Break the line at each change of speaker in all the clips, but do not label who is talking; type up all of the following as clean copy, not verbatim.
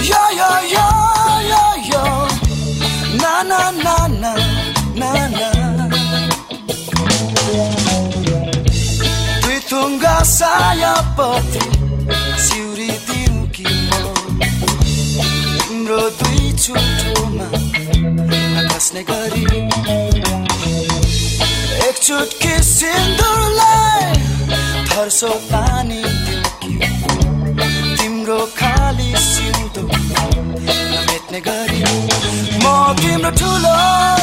Yo yo yo yo yo na na na na na na Tui tunga saya pati siuri tiuki mo Timro tui chutuma nakasne gari Ek chutki sindurlai Tharso pani तिम्रो खाली सिउँदो नमेट्ने गरी म तिम्रो ठुलो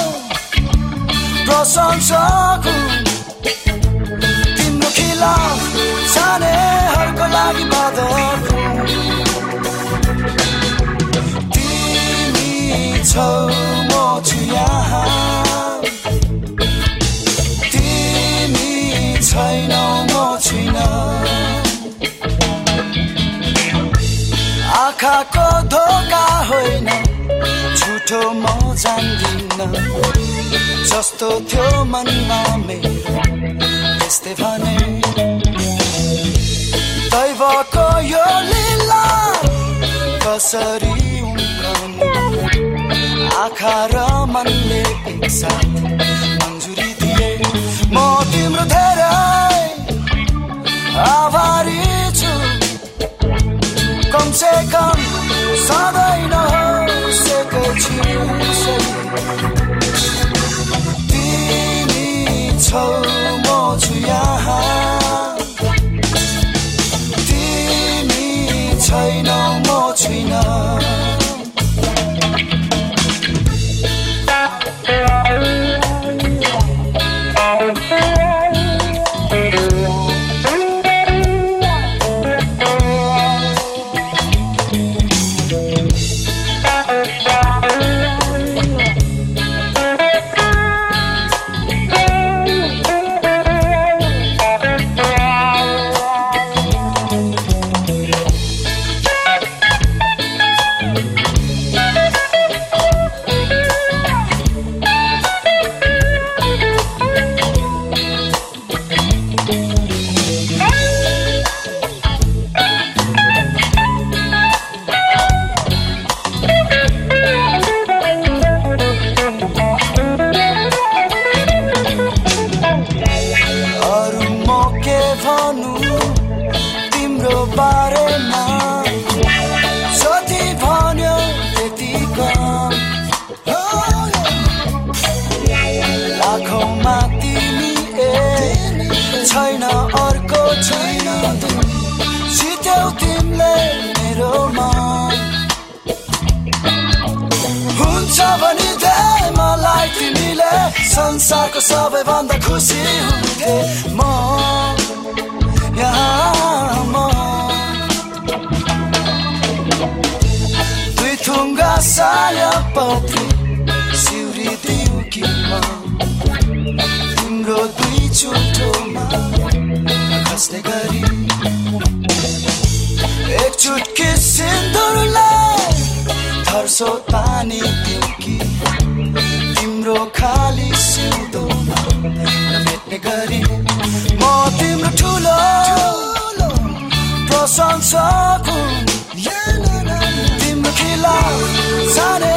प्रशंसक तिम्रो खिलाफ सानेहरूको लागि बदर तिमी छौ म छु यहाँ तिमी छैनौ म छुइनँ आँखाको धोका होइन झुठो म जान्दिन जस्तो थियो मनमा मेरो त्यस्तै भने दैवको यो लीला कसरी उम्कनु आँखा र मनले एकसाथ मन्जुरी दिए म तिम्रो धेरै आभारी छु कम से कम सधैँ नहोस् एकैछिन तिमी छौ म छु यहाँ तिमी छैनौ म छुइनँ तिम्रो बारेमा जति भन्यो त्यति कम लाखौँमा तिमी छैन अर्को छैन जित्यौ तिमीले मेरो मन हुन्छ भने दे मलाई तिमीले संसारको सबैभन्दा खुसी हुन्थे म दुई थुङ्गा सयपत्री सिउरी दिउकी म तिम्रो दुई चुटोमा खस्ने गरी एक चुटकी सिन्दुरलाई थर्सो पानी दिउकी तिम्रो खाली सिउँदोमा नमेट्ने गरी म तिम्रो ठुलो प्रशंसक तिम्रो खिलाफ